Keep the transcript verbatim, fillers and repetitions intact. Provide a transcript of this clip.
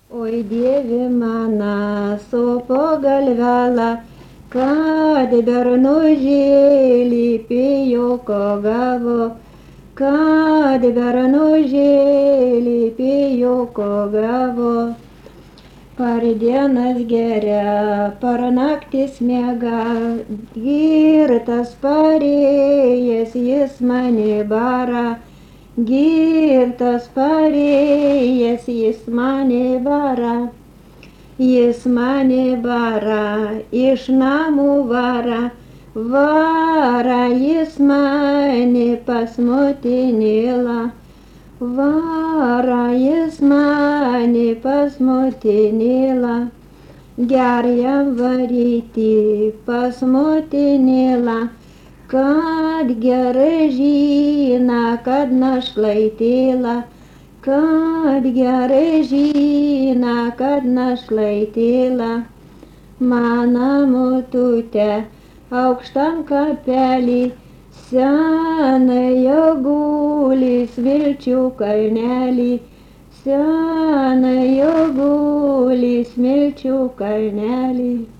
Oi Dieve mana, sopo galvela, kad bernužėlį pijoko gavo, kad bernužėlį pijoko gavo. Par dienas geria, par naktis miega, girtas parėjęs jis mane bara. Girtas parėjęs jis mane bara, jis mane bara, iš namų vara, vara jis mane pas motinėlą, vara jis mane pas motinėlą, ger jam varyti pas motinėlą. Kad gerai žino, kad našlaitėlą, kad gerai žino, kad našlaitėlą. Mano motutė aukštam kapelį, senojo guli Smilčių kalnelį, senojo guli Smilčių kalnelį.